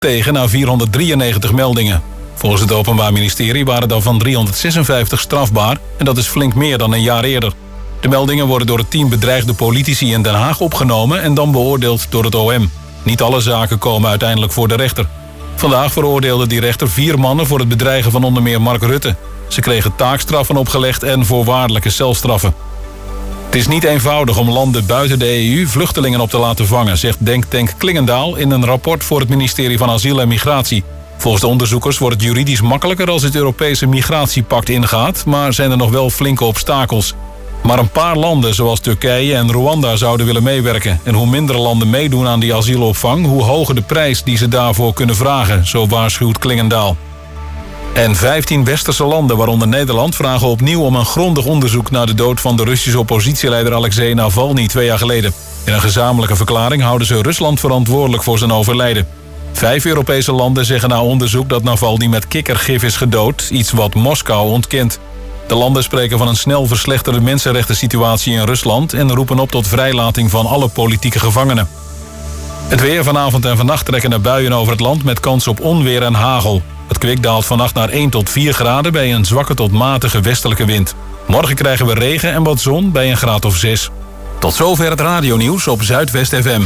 tegen na 493 meldingen. Volgens het Openbaar Ministerie waren daarvan 356 strafbaar en dat is flink meer dan een jaar eerder. De meldingen worden door het team bedreigde politici in Den Haag opgenomen en dan beoordeeld door het OM. Niet alle zaken komen uiteindelijk voor de rechter. Vandaag veroordeelde die rechter 4 mannen voor het bedreigen van onder meer Mark Rutte. Ze kregen taakstraffen opgelegd en voorwaardelijke celstraffen. Het is niet eenvoudig om landen buiten de EU vluchtelingen op te laten vangen, zegt denktank Klingendaal in een rapport voor het ministerie van Asiel en Migratie. Volgens de onderzoekers wordt het juridisch makkelijker als het Europese migratiepact ingaat, maar zijn er nog wel flinke obstakels. Maar een paar landen zoals Turkije en Rwanda zouden willen meewerken. En hoe minder landen meedoen aan die asielopvang, hoe hoger de prijs die ze daarvoor kunnen vragen, zo waarschuwt Klingendaal. En 15 westerse landen, waaronder Nederland, vragen opnieuw om een grondig onderzoek naar de dood van de Russische oppositieleider Alexei Navalny 2 jaar geleden. In een gezamenlijke verklaring houden ze Rusland verantwoordelijk voor zijn overlijden. 5 Europese landen zeggen na onderzoek dat Navalny met kikkergif is gedood, iets wat Moskou ontkent. De landen spreken van een snel verslechterde mensenrechtensituatie in Rusland en roepen op tot vrijlating van alle politieke gevangenen. Het weer vanavond en vannacht trekken er buien over het land met kans op onweer en hagel. Het kwik daalt vannacht naar 1 tot 4 graden bij een zwakke tot matige westelijke wind. Morgen krijgen we regen en wat zon bij een graad of 6. Tot zover het radionieuws op Zuidwest FM.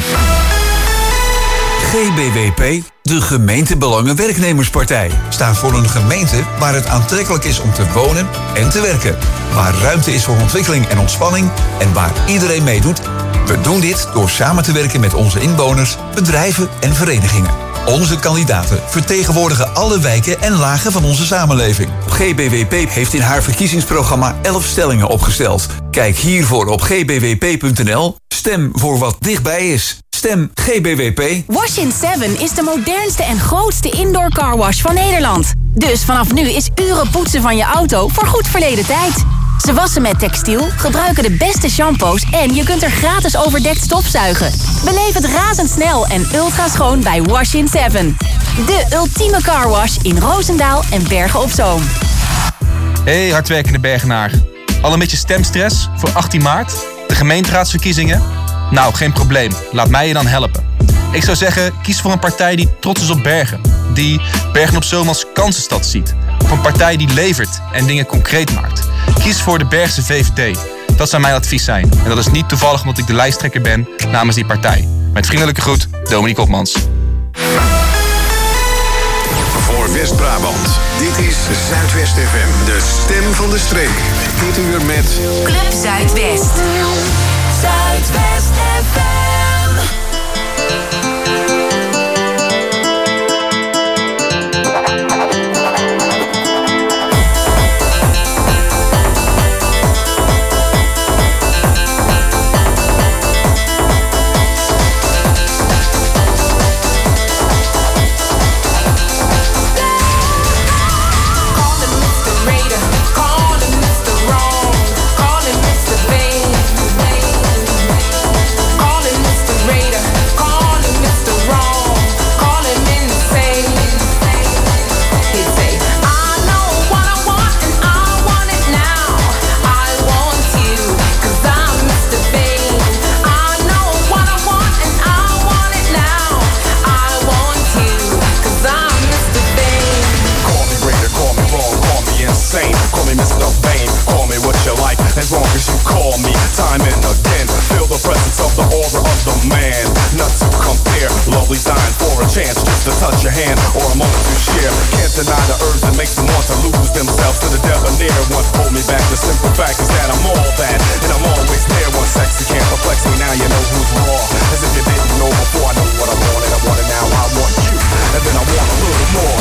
GBWP, de Gemeentebelangen-Werknemerspartij, staat voor een gemeente waar het aantrekkelijk is om te wonen en te werken. Waar ruimte is voor ontwikkeling en ontspanning en waar iedereen meedoet. We doen dit door samen te werken met onze inwoners, bedrijven en verenigingen. Onze kandidaten vertegenwoordigen alle wijken en lagen van onze samenleving. GBWP heeft in haar verkiezingsprogramma 11 stellingen opgesteld. Kijk hiervoor op gbwp.nl. Stem voor wat dichtbij is. Stem GBWP. Wash-in 7 is de modernste en grootste indoor carwash van Nederland. Dus vanaf nu is uren poetsen van je auto voor goed verleden tijd. Ze wassen met textiel, gebruiken de beste shampoos en je kunt er gratis overdekt stofzuigen. Beleef het razendsnel en ultra schoon bij Wash-in 7. De ultieme carwash in Roosendaal en Bergen op Zoom. Hey hardwerkende Bergenaar. Al een beetje stemstress voor 18 maart? De gemeenteraadsverkiezingen? Nou, geen probleem. Laat mij je dan helpen. Ik zou zeggen, kies voor een partij die trots is op Bergen. Die Bergen op Zoom als kansenstad ziet. Of een partij die levert en dingen concreet maakt. Kies voor de Bergse VVD. Dat zou mijn advies zijn. En dat is niet toevallig omdat ik de lijsttrekker ben namens die partij. Met vriendelijke groet, Dominique Hopmans. Voor West-Brabant, dit is Zuidwest FM, de stem van de streek. Dit uur met Club Zuidwest. Zuidwest FM. As long as you call me time and again, feel the presence of the order of the man. Not to compare, lovely sign for a chance just to touch your hand or a moment to share. Can't deny the urge that makes them want to lose themselves to the debonair. What hold me back? The simple fact is that I'm all that and I'm always there. One sexy can't perplex me. Now you know who's raw. As if you didn't know before. I know what I want and I want it now. I want you, and then I want a little more.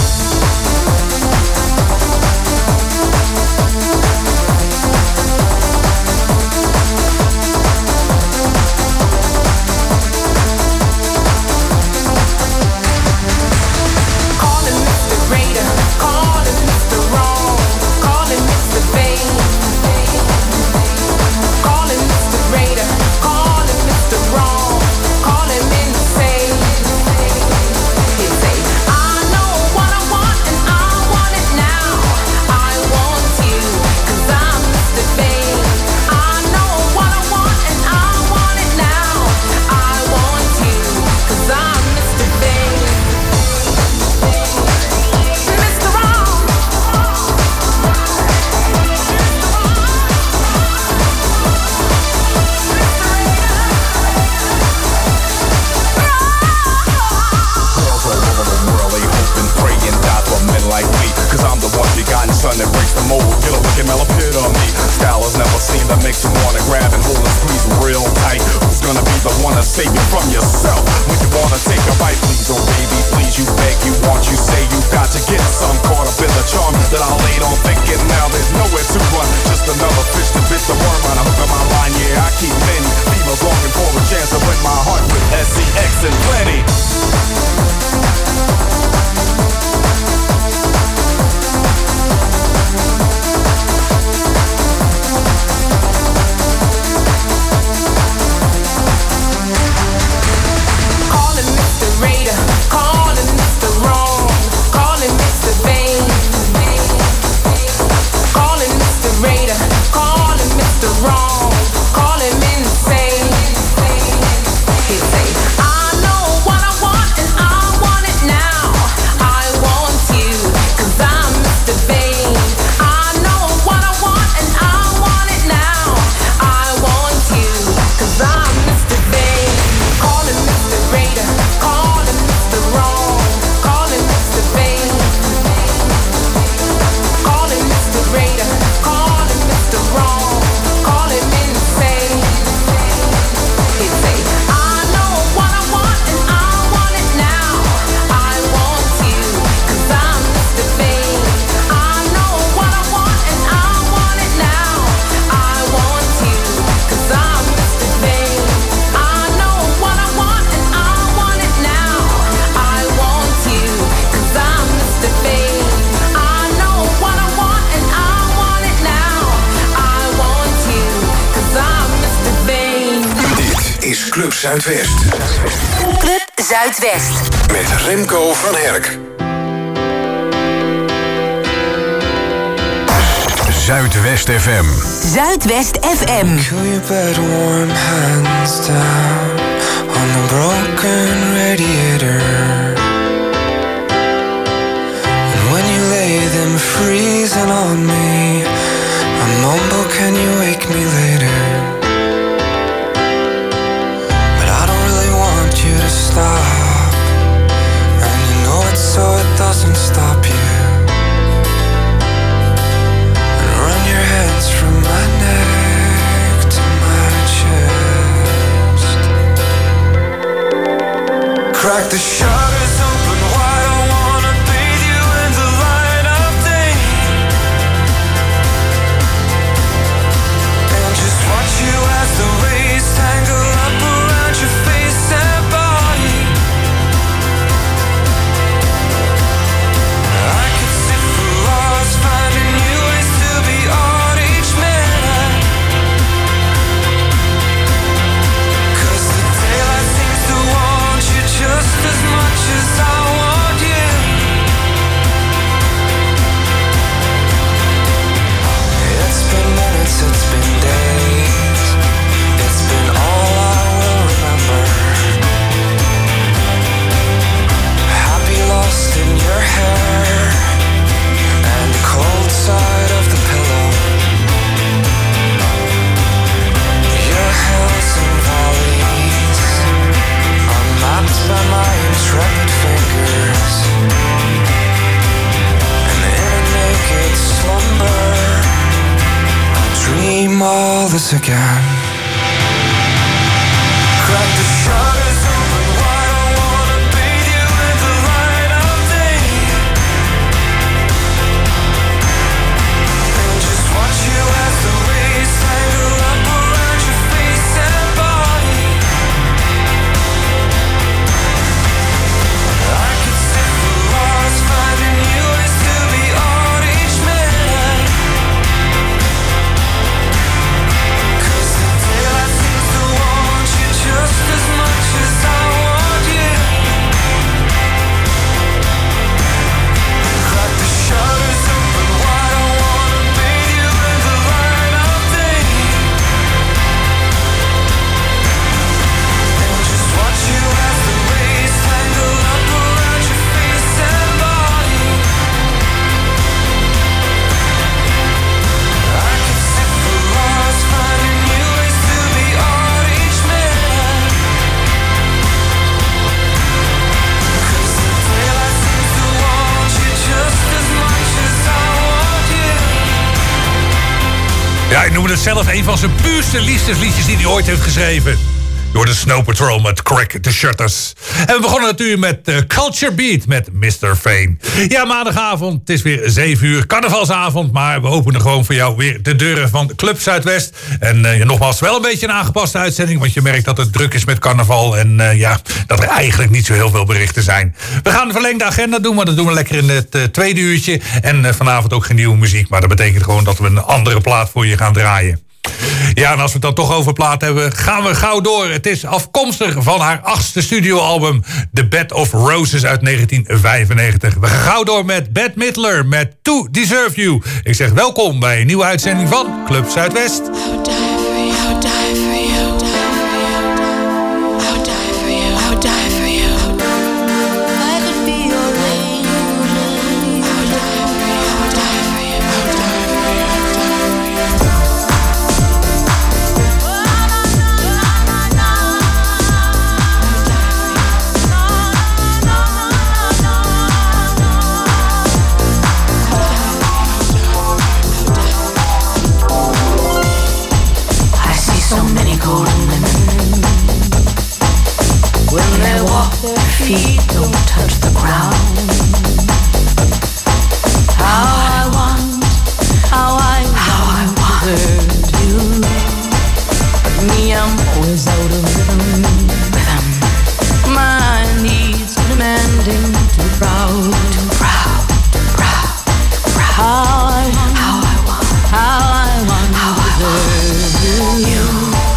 one that breaks the mold. Get a look at Mel epitome. Style is never seen that makes you wanna grab and hold and squeeze real tight. Who's gonna be the one to save you from yourself when you wanna take a bite? Please, oh baby, please, you beg, you want, you say you got to get some. Caught up in the charm that I laid on thinking now there's nowhere to run. Just another fish to bit the worm on a hook of my line. Yeah, I keep many females longing for a chance to win my heart with SCX and plenty. Club Zuidwest. Club Zuidwest. Met Remco van Herk. Zuidwest FM. Zuidwest FM. Cool your bed warm hands down on the broken radiator. And when you lay them freezing on me, I mumble, can you wake me later? To stop, and you know it so it doesn't stop you. And run your hands from my neck to my chest. Crack the shutters open wide, I wanna bathe you in the light of day. And just watch you as the rays tangle up around your face and it's been days, it's been all I will remember. Happy lost in your hair and the cold side of the pillow. Your hills and valleys are mapped by my intrepid fingers. And in a naked slumber dream all this again. Crack the shutters open wide, I wanna bathe you in the light of day. And just watch you as the rays tangle up around your face and body. I could sit for hours finding new ways to be on each minute. 'Cause the Hij noemde het zelf een van zijn puurste liefdesliedjes die hij ooit heeft geschreven. Door de Snow Patrol met Crack the Shutters. En we begonnen natuurlijk met Culture Beat met Mr. Fame. Ja, maandagavond, het is weer 7 uur, carnavalsavond. Maar we openen gewoon voor jou weer de deuren van Club Zuidwest. En nogmaals, wel een beetje een aangepaste uitzending. Want je merkt dat het druk is met carnaval. En dat er eigenlijk niet zo heel veel berichten zijn. We gaan een verlengde agenda doen, maar dat doen we lekker in het tweede uurtje. En vanavond ook geen nieuwe muziek. Maar dat betekent gewoon dat we een andere plaat voor je gaan draaien. Ja, en als we het dan toch over plaat hebben, gaan we gauw door. Het is afkomstig van haar 8e studioalbum, The Bed of Roses uit 1995. We gaan gauw door met Bette Midler met To Deserve You. Ik zeg welkom bij een nieuwe uitzending van Club Zuidwest. Feet don't touch the ground. How I want to hurt you. But me, I'm always out of rhythm. My needs demanding, too proud. How I want to hurt you.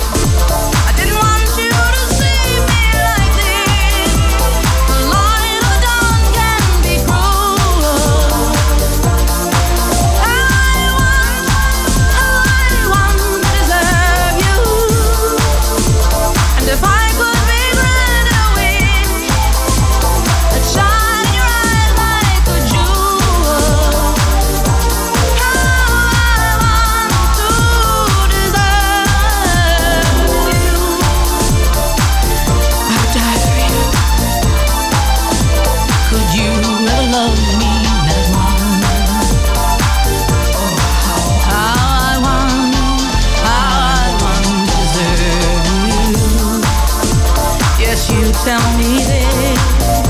Tell me this,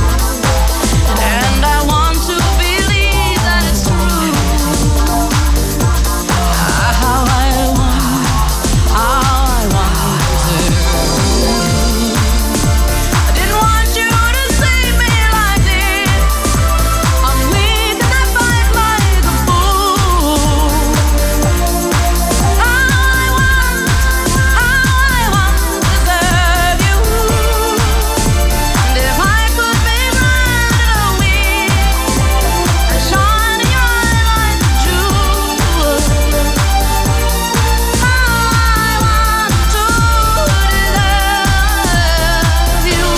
and I want to believe that it's true. How I want to deserve you. I didn't want you to see me like this. I'm weak and I fight like a fool. How I want to deserve you. If I could be granted a wish, I'd shine in your eye like a jewel. How I want to deserve you.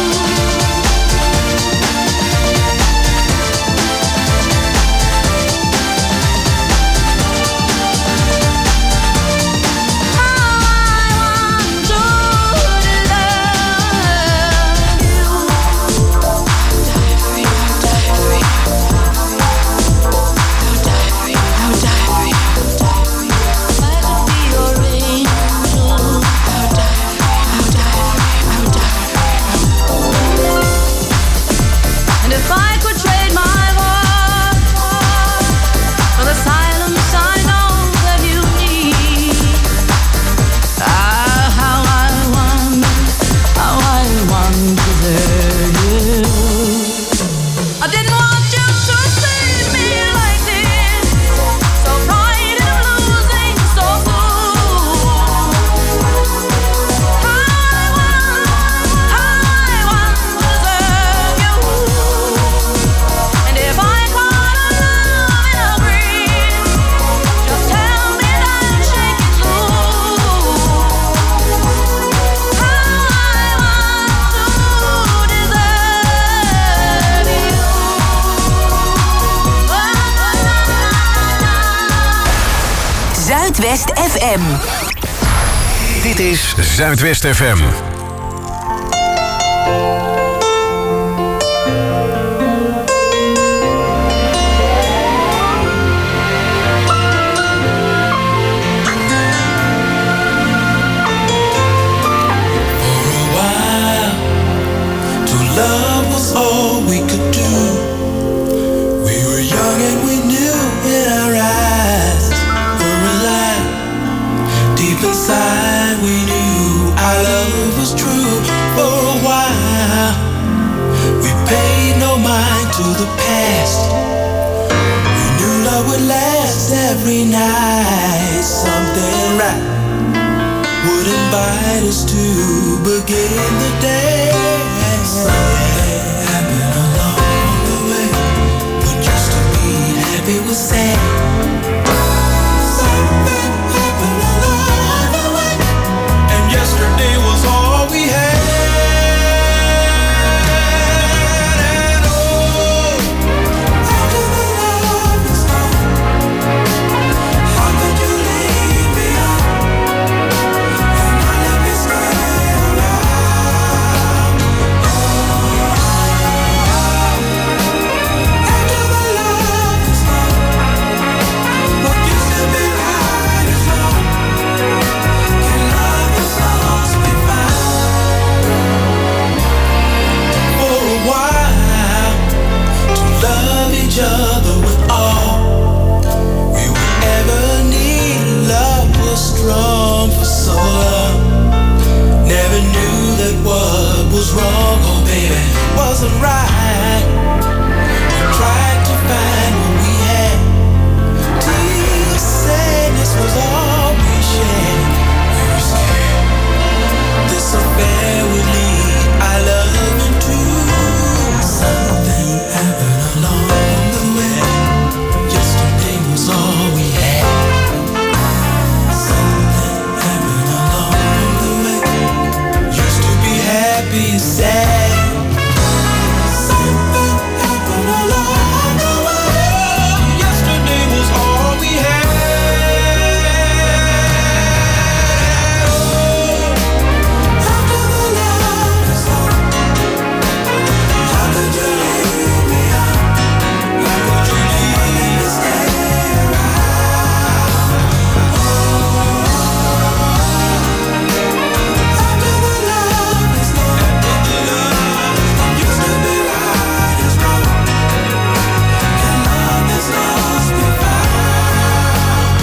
And if I could trade my heart for the silence I know that you need, how I want to deserve you. I didn't want you to see me like this, so frightened of losing, so fool. How I want to deserve you. And if I caught a love in a breeze, just tell me that and shake it loose. How I want to deserve you. Zuidwest FM. Dit is Zuidwest FM. past. We knew love would last every night. Something right would invite us to begin the day. Something happened along the way. What used to be happy was sad. Something happened along the way, and yesterday was all we had. And oh, after the love is gone, how could you leave me on? And I let me stay around. After the love is gone, what used to be right is wrong. Can love that's lost be found? For a while, to love each other with all we would ever need. Love was strong for so long. Never knew that what was wrong, oh baby, wasn't right. We tried to find what we had. Deep sadness was all we shared. We were scared this affair would lead our love into something happened along the way. Yesterday was all we had. Something happened along the way. Used to be happy and sad. Something happened along the way. Yesterday was all we had. Oh, after the love is gone, how could you leave me on? Why would you leave me stay around? After the love is gone, used to be right is wrong. Can love that's lost be found?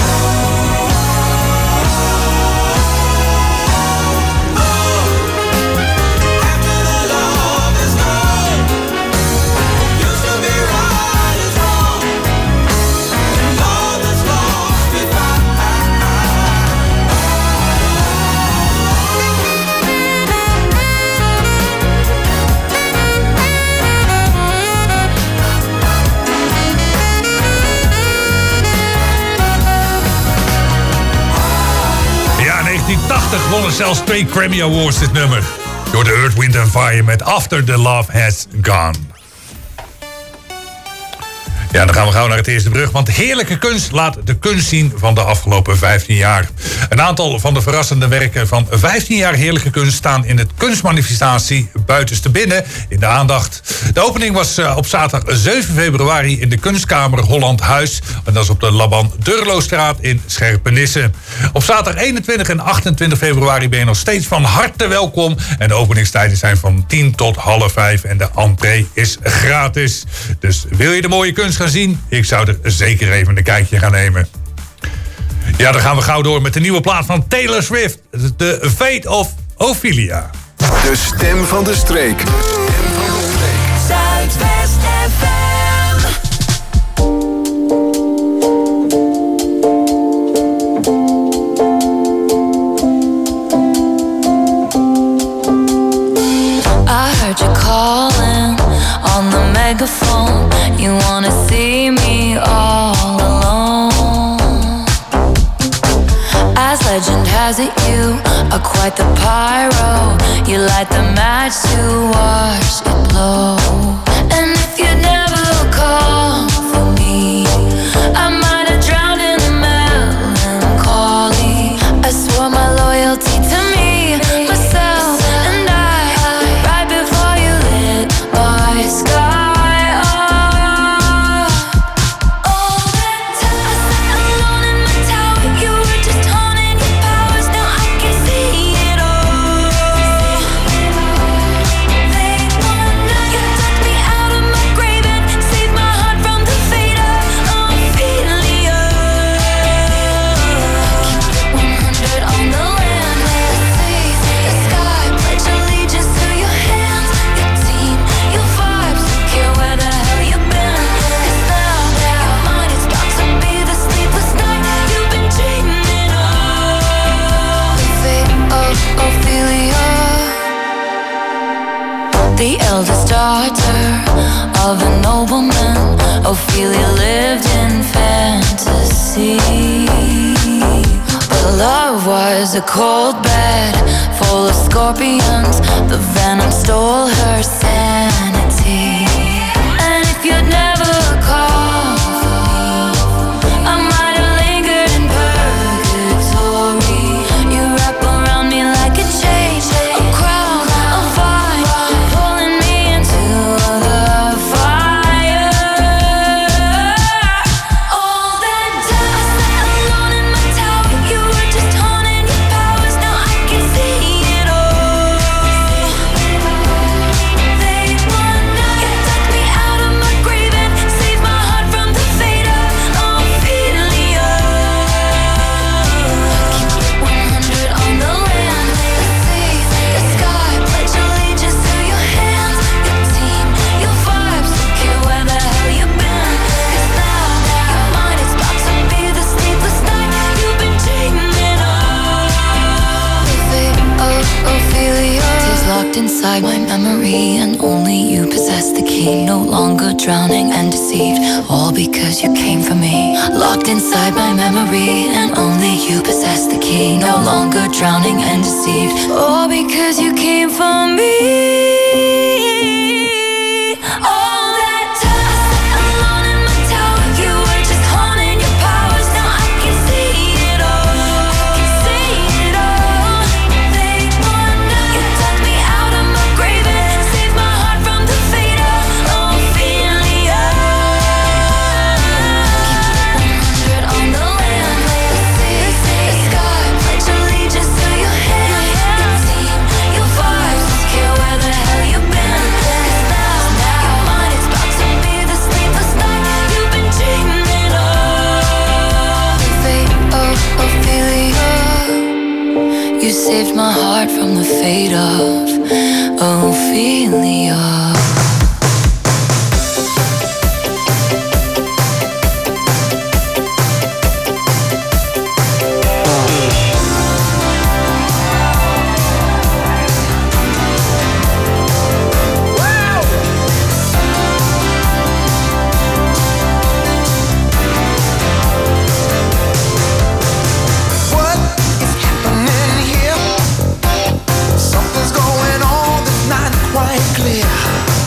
After the love is gone, used to be right is wrong. Can love that's lost be found? Ja, in 1980 wonnen zelfs 2 Grammy Awards dit nummer. Door de Earth, Wind & Fire met After the Love Has Gone. Ja, dan gaan we gauw naar het eerste brug. Want heerlijke kunst laat de kunst zien van de afgelopen 15 jaar. Een aantal van de verrassende werken van 15 jaar heerlijke kunst staan in het kunstmanifestatie Buitenste Binnen in de aandacht. De opening was op zaterdag 7 februari in de Kunstkamer Holland Huis. En dat is op de Laban Durlostraat in Scherpenisse. Op zaterdag 21 en 28 februari ben je nog steeds van harte welkom. En de openingstijden zijn van 10 tot 4:30 en de entree is gratis. Dus wil je de mooie kunst gaan zien? Ik zou er zeker even een kijkje gaan nemen. Ja, dan gaan we gauw door met de nieuwe plaat van Taylor Swift. The Fate of Ophelia. De stem van de streek. Zuidwest FM. I heard you calling on the megaphone. You wanna see me all alone. As legend has it, you are quite the pyro. You light the match to watch it blow. And if you never call for me, I might have drowned in the melancholy. I swore my loyalty to me, myself, and I. Right before you lit my sky up. All that time I sat alone in my tower. You were just honing your powers. Now I can see it all. They wanna, you took me out of my grave and of a nobleman. Ophelia lived in fantasy. But love was a cold bed full of scorpions. The venom stole her sanity. And if you'd never called for me, I might have lingered in purgatory. You wrap around me like a chain, a crown, a vine, pulling me into the fire. All that time I sat alone in my tower, you were just honing your powers. Now I can see it all. They wonder you dug me out of my grave and saved my heart from the fate of Ophelia. Keep 100 on the land, the sea, the sky. Pledge allegiance to your hands, your team, your vibes. Don't care where the hell you've been, 'cause now your mind is about to be the sleepless night you've been dreaming of. The fate of Ophelia is locked inside my memory, and only you possess the key. No longer drowning and deceived, all because you came for me. Locked inside my memory, and only you possess the key. No longer drowning and deceived, all because you came for me. All that time I sat alone in my tower, you were just honing your powers. Now I can see it all. I can see it all. They wonder you dug me out of my grave and saved my heart from the fate of Ophelia. Keep 100 on the land, the sea, the sky. Pledge allegiance to your hand, your team, your vibes. Don't care where the hell you've been, 'cause now your mind is about to be the sleepless night you've been dreaming of. The fate of Ophelia. You saved my heart from the fate of Ophelia. What is happening here? Something's going on that's not quite clear.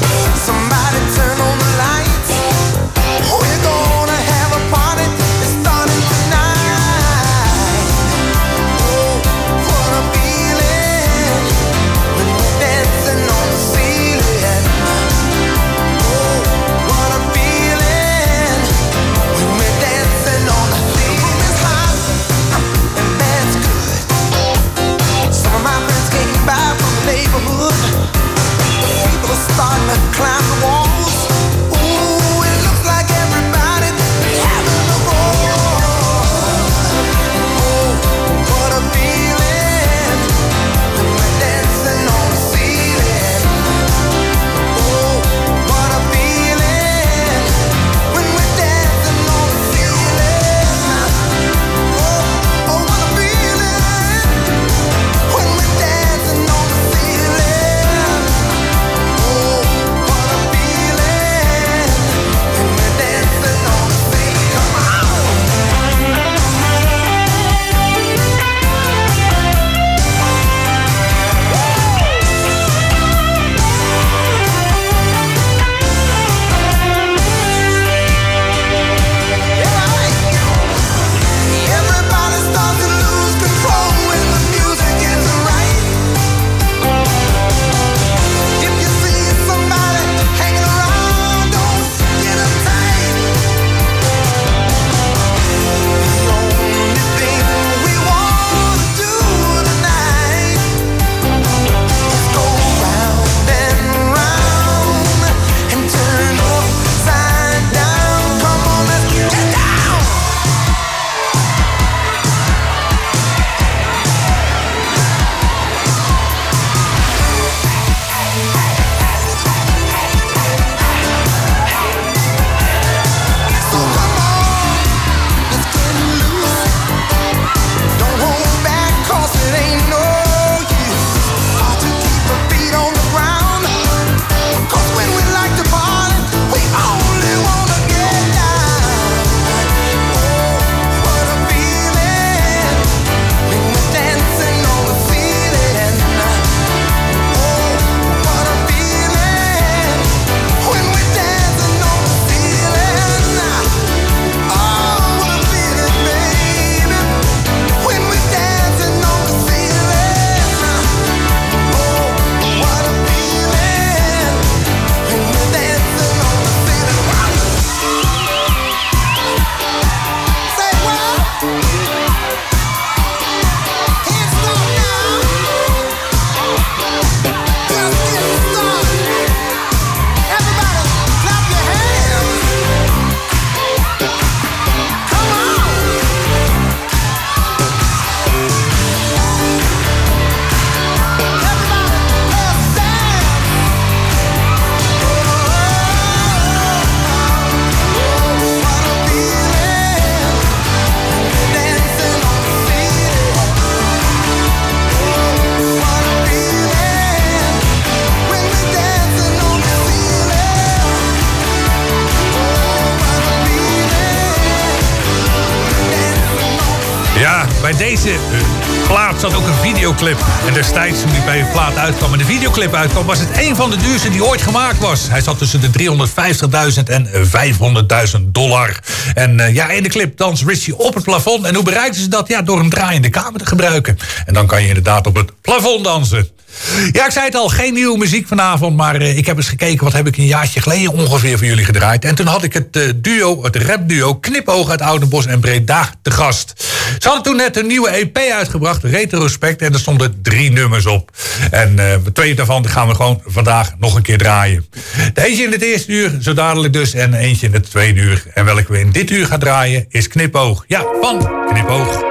bij deze plaat zat ook een videoclip. En destijds toen die bij een plaat uitkwam en de videoclip uitkwam, was het een van de duurste die ooit gemaakt was. Hij zat tussen de $350.000 en $500.000. En in de clip danst Richie op het plafond. En hoe bereikten ze dat? Ja, door een draaiende kamer te gebruiken. En dan kan je inderdaad op het plafond dansen. Ja, ik zei het al, geen nieuwe muziek vanavond. Maar ik heb eens gekeken, wat heb ik een jaartje geleden ongeveer voor jullie gedraaid. En toen had ik het rapduo Knipoog uit Oudenbosch en Breda te gast. Ze hadden toen net een nieuwe EP uitgebracht, Retrospect. En er stonden 3 nummers op. En 2 daarvan gaan we gewoon vandaag nog een keer draaien. De eentje in het eerste uur, zo dadelijk dus. En eentje in het tweede uur. En welke we in dit uur gaan draaien is Knipoog. Ja, van Knipoog.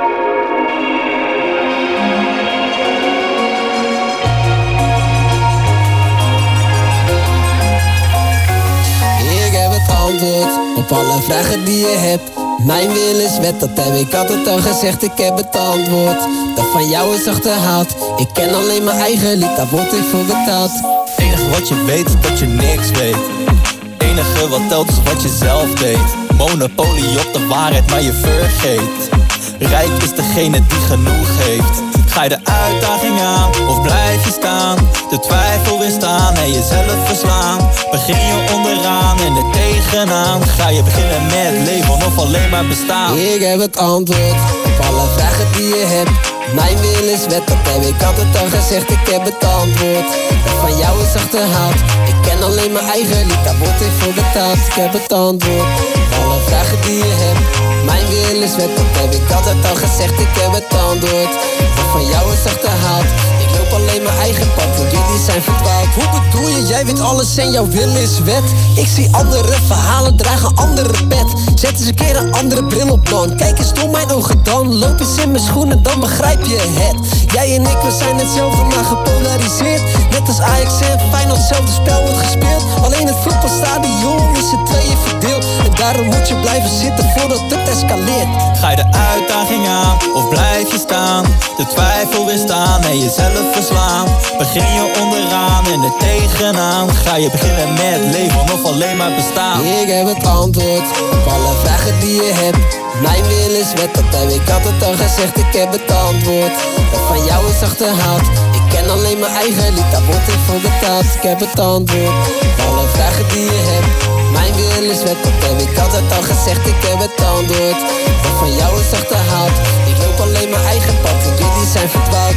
Op alle vragen die je hebt. Mijn wil is wet, dat heb ik altijd al gezegd. Ik heb het antwoord, dat van jou is achterhaald. Ik ken alleen mijn eigen lied, daar word ik voor betaald. Enige wat je weet is dat je niks weet. Enige wat telt is wat je zelf deed. Monopolie op de waarheid, maar je vergeet. Rijk is degene die genoeg heeft. Ga je de uitdaging aan of blijf je staan? De twijfel weerstaan en jezelf verslaan. Begin je onderaan en er tegenaan. Ga je beginnen met leven of alleen maar bestaan? Ik heb het antwoord op alle vragen die je hebt. Mijn wil is wet, dat heb ik altijd al gezegd. Ik heb het antwoord, dat van jou is achterhaald. Ik ken alleen mijn eigen lied, daar word ik voor betaald. Ik heb het antwoord op alle vragen die je hebt. Mijn wil is wet, dat heb ik altijd al gezegd. Ik heb het antwoord, dat van jou is achterhaald. Ik loop alleen mijn eigen pad en jullie zijn verdwaald. Hoe bedoel je, jij weet alles en jouw wil is wet? Ik zie andere verhalen, dragen andere pet. Zet eens een keer een andere bril op man. Kijk eens door mijn ogen dan, loop eens in mijn schoenen, dan begrijp je het. Jij en ik, we zijn hetzelfde maar gepolariseerd. Net als Ajax en Feyenoord, hetzelfde spel wordt gespeeld. Alleen het voetbalstadion is in 2 verdeeld. En daarom moet je blijven zitten voordat het escaleert. Ga je de uitdaging aan of blijf je staan? De twijfel weerstaan en jezelf verslaan. Begin je onderaan en er tegenaan. Ga je beginnen met leven of alleen maar bestaan? Ik heb het antwoord op alle vragen die je hebt. Mijn wil is wet, dat heb ik altijd al gezegd. Ik heb het antwoord, dat van jou is achterhaald. Ik ken alleen mijn eigen lied, daar word ik voor betaald. Ik heb het antwoord op alle vragen die je hebt. Mijn wil is wet, dat heb ik altijd al gezegd. Ik heb het antwoord, dat van jou is achterhaald. Ik loop alleen mijn eigen pad en jullie zijn verdwaald.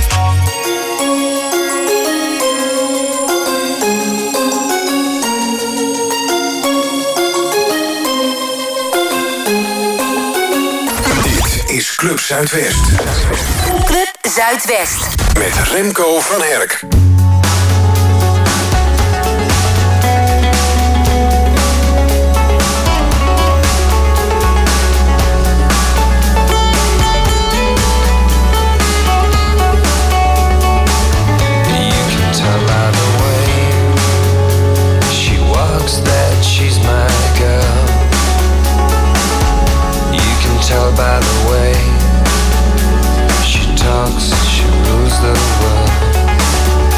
Is Club Zuidwest. Club Zuidwest. Met Remco van Herk. Tell by the way she talks, she rules the world.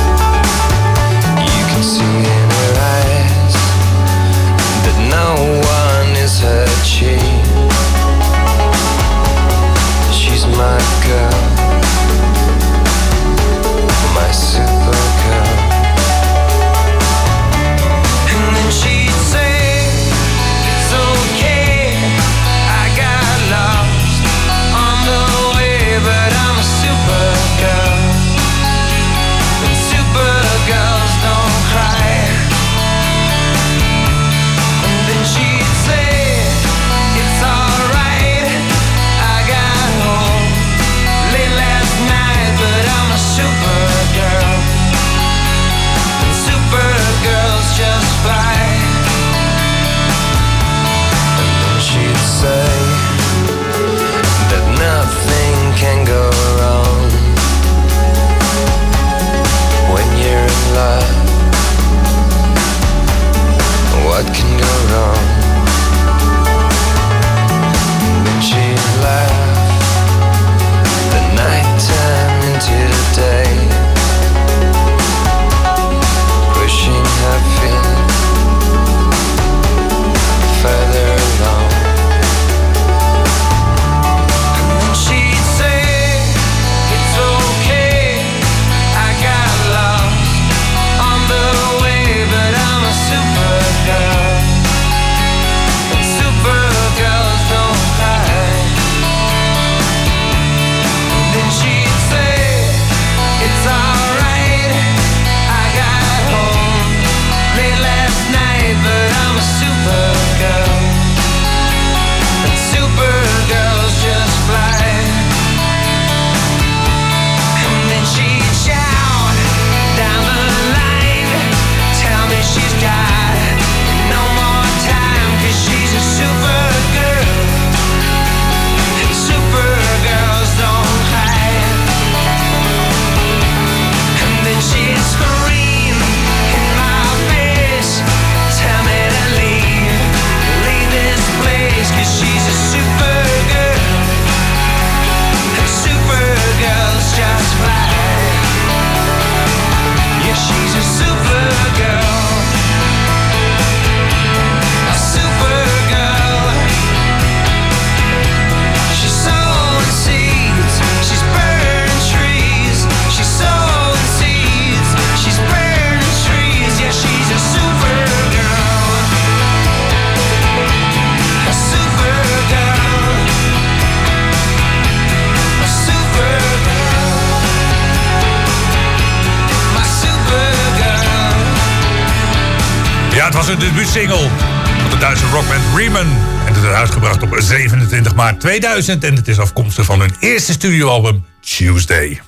was een debuutsingle van de Duitse rockband Riemann. En het is uitgebracht op 27 maart 2000. En het is afkomstig van hun eerste studioalbum Tuesday.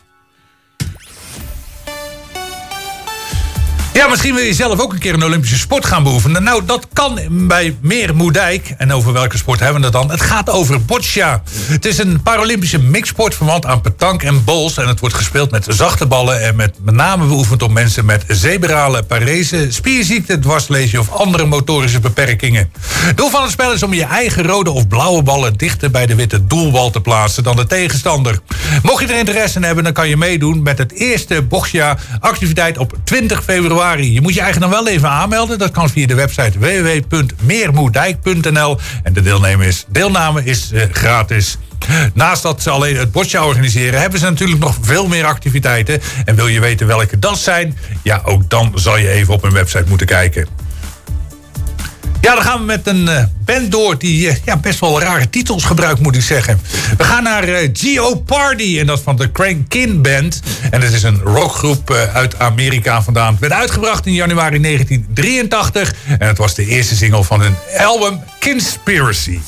Ja, misschien wil je zelf ook een keer een Olympische sport gaan beoefenen. Nou, dat kan bij Meer Moerdijk. En over welke sport hebben we het dan? Het gaat over boccia. Het is een Paralympische mixsport verwant aan petanque en bowls. En het wordt gespeeld met zachte ballen en met name beoefend op mensen met cerebrale parese, spierziekte, dwarslesie of andere motorische beperkingen. Doel van het spel is om je eigen rode of blauwe ballen dichter bij de witte doelbal te plaatsen dan de tegenstander. Mocht je er interesse in hebben, dan kan je meedoen met het eerste boccia-activiteit op 20 februari. Je moet je eigenlijk nog wel even aanmelden. Dat kan via de website www.meermoerdijk.nl. En de deelname is gratis. Naast dat ze alleen het boccia organiseren, hebben ze natuurlijk nog veel meer activiteiten. En wil je weten welke dat zijn? Ja, ook dan zal je even op hun website moeten kijken. Ja, dan gaan we met een band door die best wel rare titels gebruikt, moet ik zeggen. We gaan naar Jeopardy en dat van de Crank Kin Band. En het is een rockgroep uit Amerika vandaan. Het werd uitgebracht in januari 1983. En het was de eerste single van hun album Conspiracy.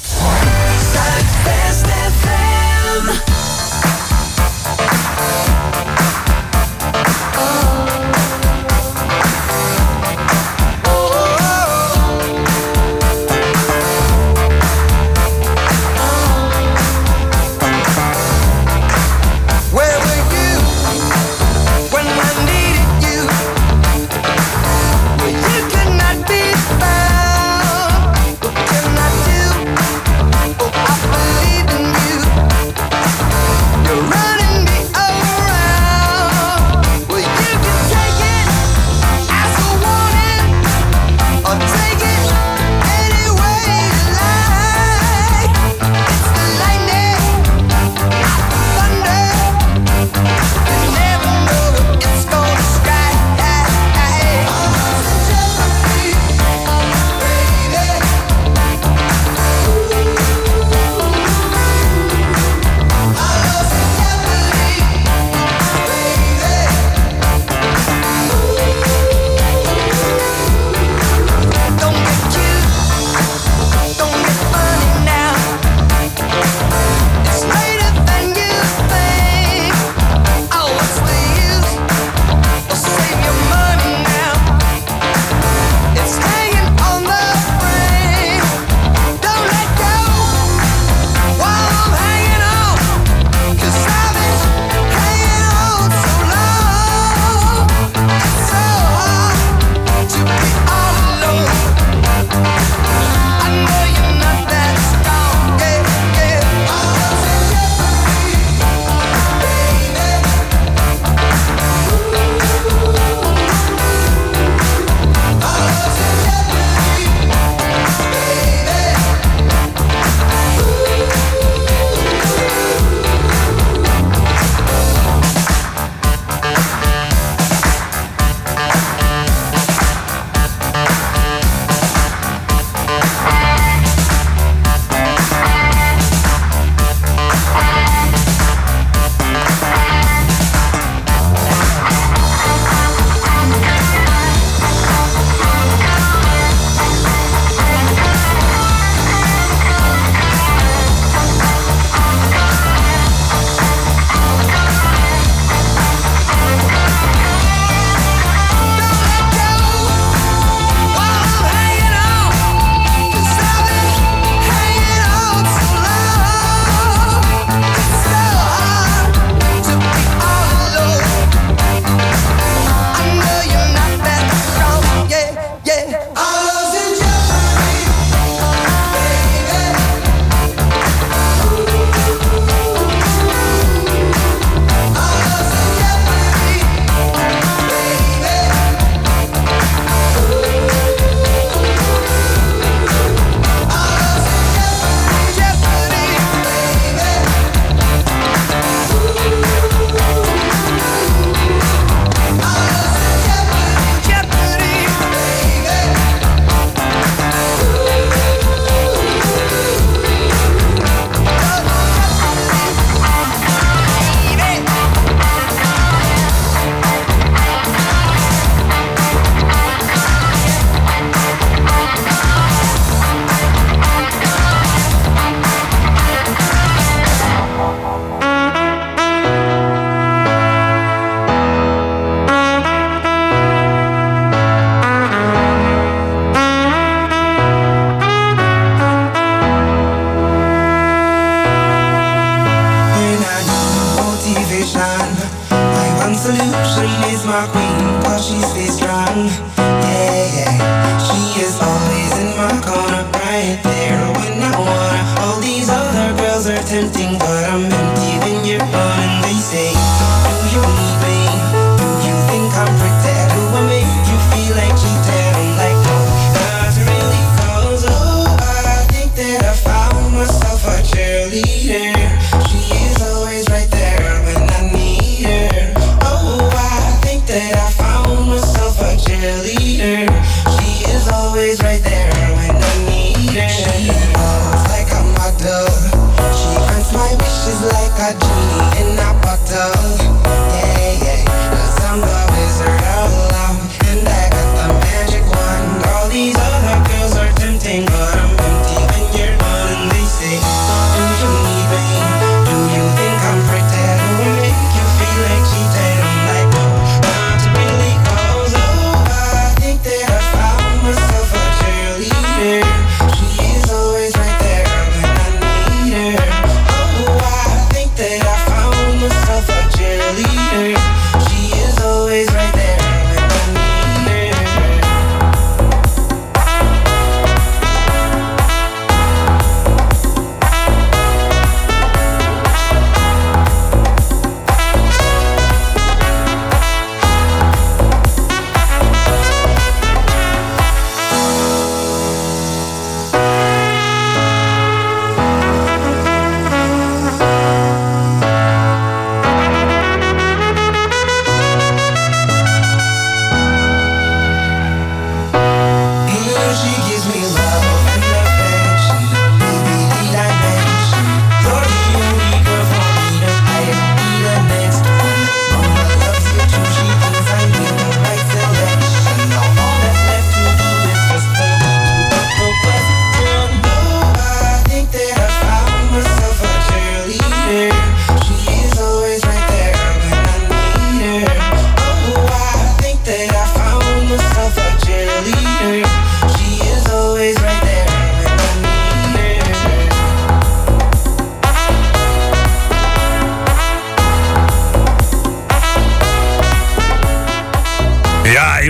What can I do? Oh, I believe in you.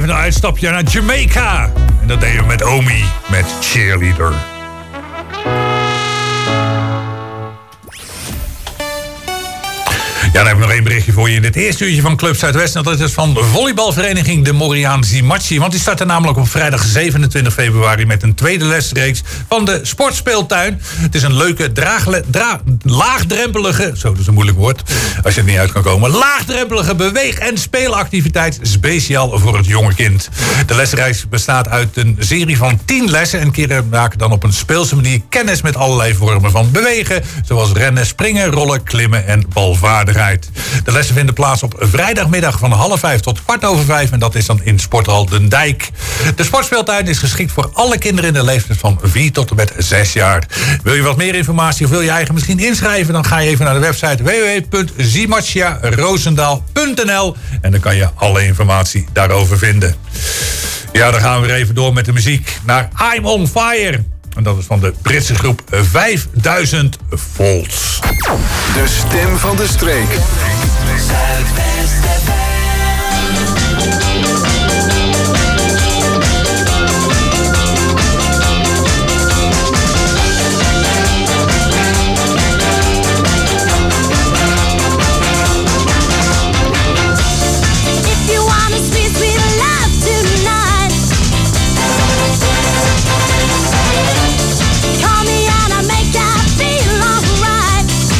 een uitstapje naar Jamaica. En dat deden we met Omi, met Cheerleader. Ja, dan heb ik nog één berichtje voor je in dit eerste uurtje van Club Zuidwest. En dat is van de volleybalvereniging de Moriaan Zimachi. Want die starten namelijk op vrijdag 27 februari... met een tweede lesreeks van de sportspeeltuin. Het is een leuke, laagdrempelige... Zo, dat is een moeilijk woord, als je het niet uit kan komen. Laagdrempelige beweeg- en speelactiviteit... speciaal voor het jonge kind. De lesreeks bestaat uit een serie van 10 lessen... en kinderen maken dan op een speelse manier kennis... met allerlei vormen van bewegen... zoals rennen, springen, rollen, klimmen en balvaardigheid. De lessen vinden plaats op vrijdagmiddag van 4:30 tot 4:15... en dat is dan in Sporthal Den Dijk. De sportspeeltuin is geschikt voor alle kinderen in de leeftijd van 4 tot en met 6 jaar. Wil je wat meer informatie of wil je eigen misschien inschrijven... dan ga je even naar de website www.zimachiaroosendaal.nl en dan kan je alle informatie daarover vinden. Ja, dan gaan we weer even door met de muziek naar I'm on Fire... En dat is van de Britse groep 5000 Volts. De stem van de streek.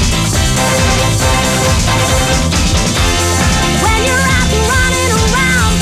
When you're out and running around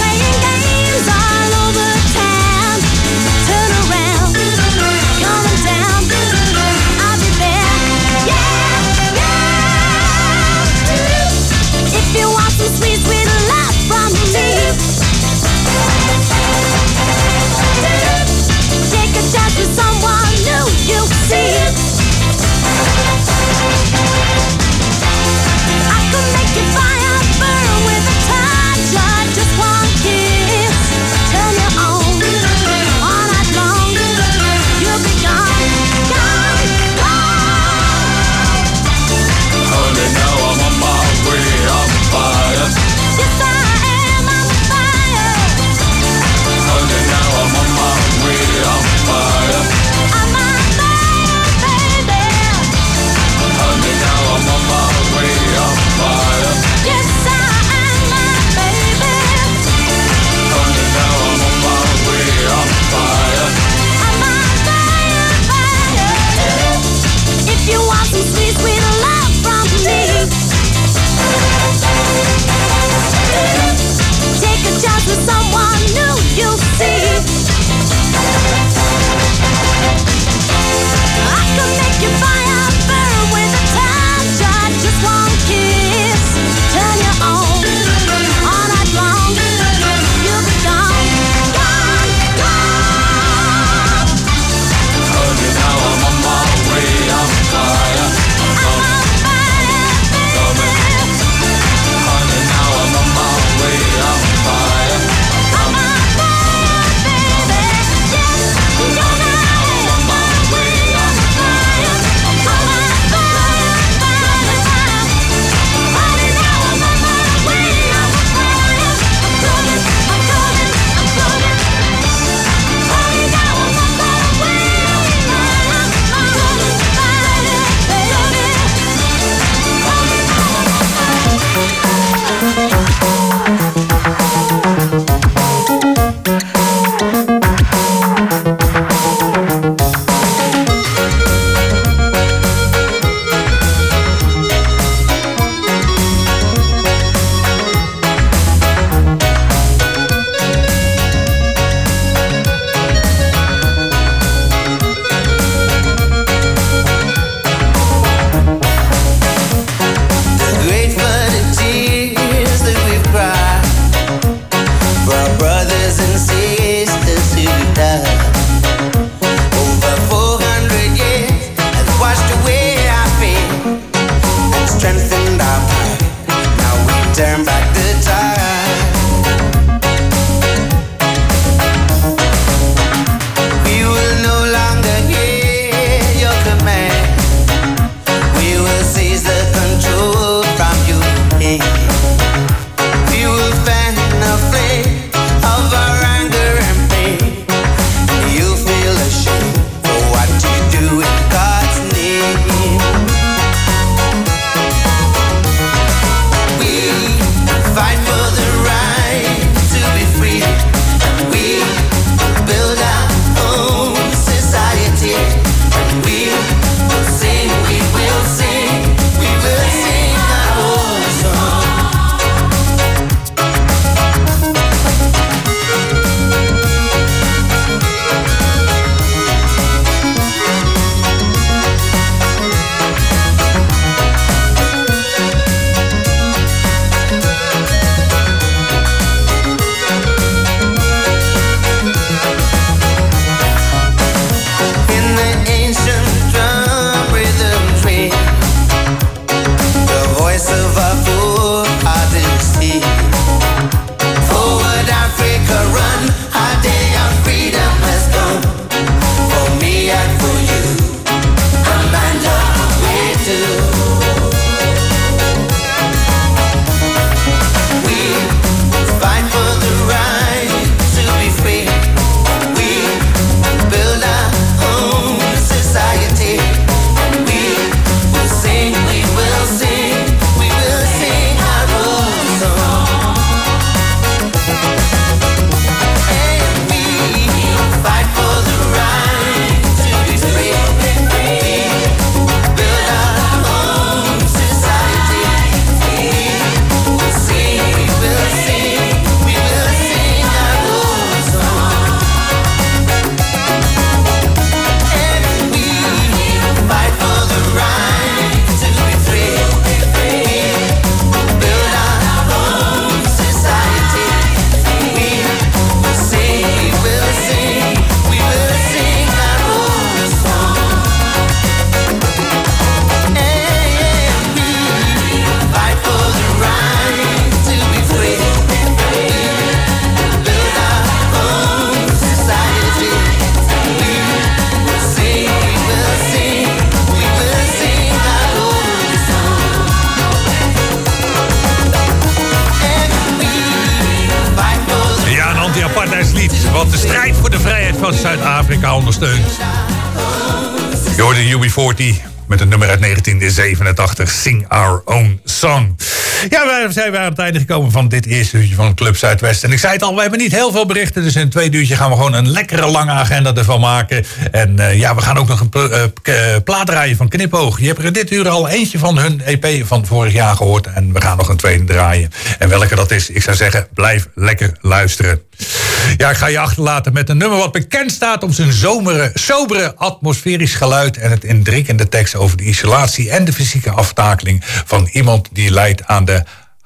van Zuid-Afrika ondersteunt. Je hoorde UB40 met een nummer uit 1987, Sing Our Own Song. Ja, wij zijn weer aan het einde gekomen van dit eerste uurtje van Club Zuidwest. En ik zei het al, we hebben niet heel veel berichten. Dus in het tweede uurtje gaan we gewoon een lekkere lange agenda ervan maken. En we gaan ook nog een plaat draaien van Knipoog. Je hebt er dit uur al eentje van hun EP van vorig jaar gehoord. En we gaan nog een tweede draaien. En welke dat is, ik zou zeggen, blijf lekker luisteren. Ja, ik ga je achterlaten met een nummer wat bekend staat om zijn sobere atmosferisch geluid en het indringende tekst over de isolatie en de fysieke aftakeling van iemand die lijdt aan de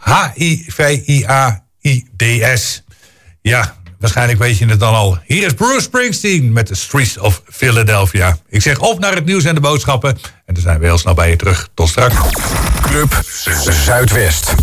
HIV/AIDS. Ja, waarschijnlijk weet je het dan al. Hier is Bruce Springsteen met The Streets of Philadelphia. Ik zeg op naar het nieuws en de boodschappen. En dan zijn we heel snel bij je terug. Tot straks. Club Zuidwest.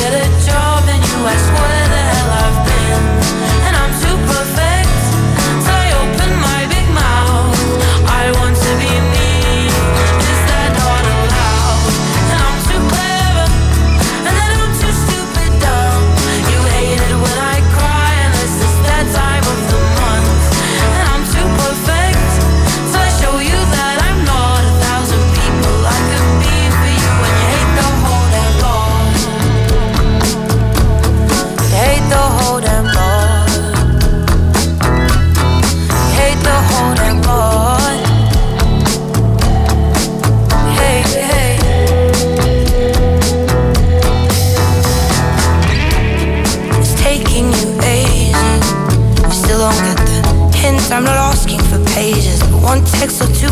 Ask where the hell I've been, and I'm too perfect to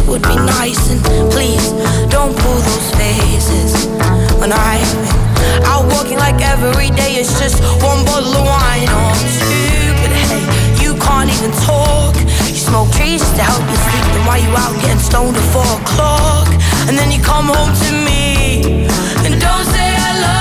would be nice. And please, don't pull those faces. When I've been out walking like every day it's just one bottle of wine. Oh, I'm stupid, hey, you can't even talk. You smoke trees just to help you sleep. Then why you out getting stoned at 4 o'clock? And then you come home to me and don't say hello.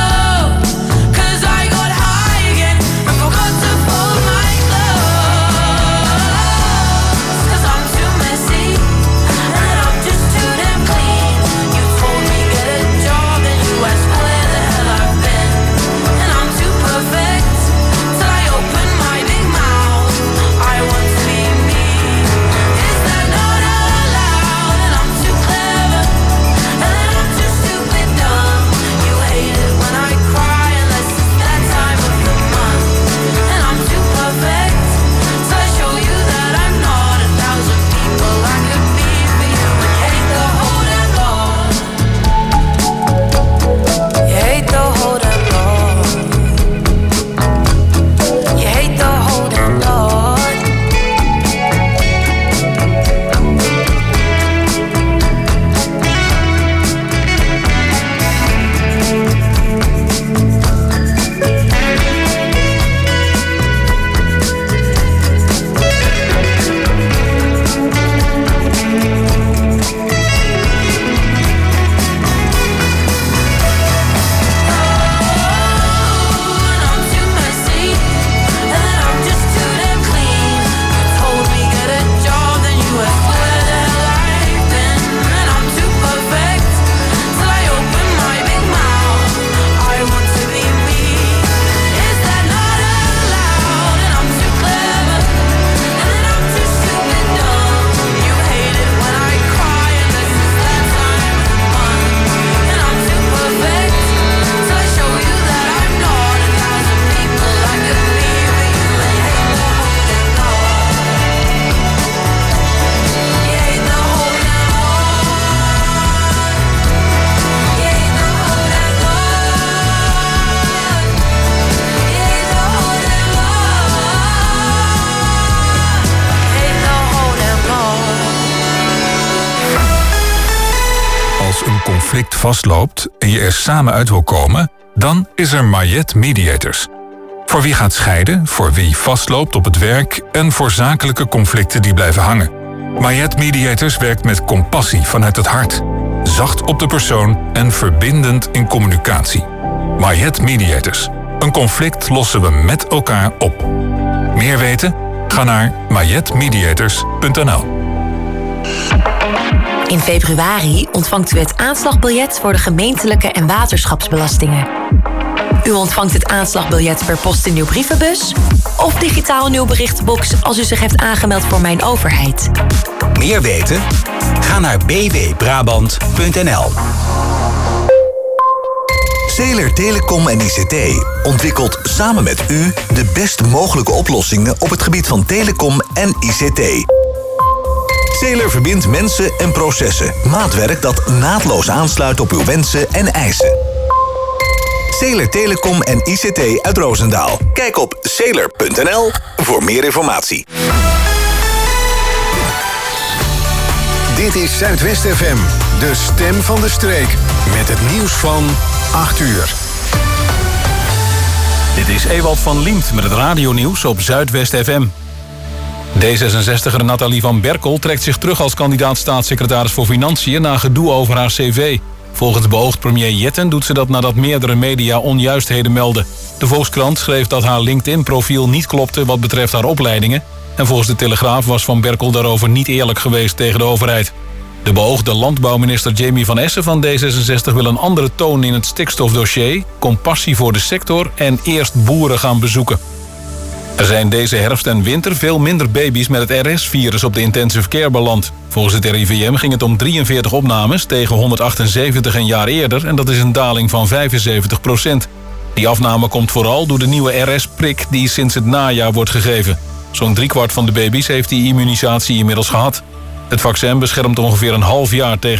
conflict vastloopt en je er samen uit wil komen, dan is er Mayet Mediators. Voor wie gaat scheiden, voor wie vastloopt op het werk en voor zakelijke conflicten die blijven hangen. Mayet Mediators werkt met compassie vanuit het hart, zacht op de persoon en verbindend in communicatie. Mayet Mediators. Een conflict lossen we met elkaar op. Meer weten? Ga naar mayetmediators.nl. In februari ontvangt u het aanslagbiljet voor de gemeentelijke en waterschapsbelastingen. U ontvangt het aanslagbiljet per post in uw brievenbus of digitaal in uw berichtenbox als u zich heeft aangemeld voor Mijn Overheid. Meer weten? Ga naar bwbrabant.nl. Zeeler Telecom en ICT ontwikkelt samen met u de best mogelijke oplossingen op het gebied van telecom en ICT. Zeeler verbindt mensen en processen. Maatwerk dat naadloos aansluit op uw wensen en eisen. Zeeler Telecom en ICT uit Roosendaal. Kijk op zeeler.nl voor meer informatie. Dit is Zuidwest FM, de stem van de streek. Met het nieuws van 8 uur. Dit is Ewald van Liemt met het radionieuws op Zuidwest FM. D66er Nathalie van Berkel trekt zich terug als kandidaat staatssecretaris voor Financiën na gedoe over haar cv. Volgens beoogd premier Jetten doet ze dat nadat meerdere media onjuistheden melden. De Volkskrant schreef dat haar LinkedIn-profiel niet klopte wat betreft haar opleidingen. En volgens de Telegraaf was Van Berkel daarover niet eerlijk geweest tegen de overheid. De beoogde landbouwminister Jamie van Essen van D66 wil een andere toon in het stikstofdossier, compassie voor de sector en eerst boeren gaan bezoeken. Er zijn deze herfst en winter veel minder baby's met het RS-virus op de intensive care beland. Volgens het RIVM ging het om 43 opnames tegen 178 een jaar eerder en dat is een daling van 75%. Die afname komt vooral door de nieuwe RS-prik die sinds het najaar wordt gegeven. Zo'n 3/4 van de baby's heeft die immunisatie inmiddels gehad. Het vaccin beschermt ongeveer een half jaar tegen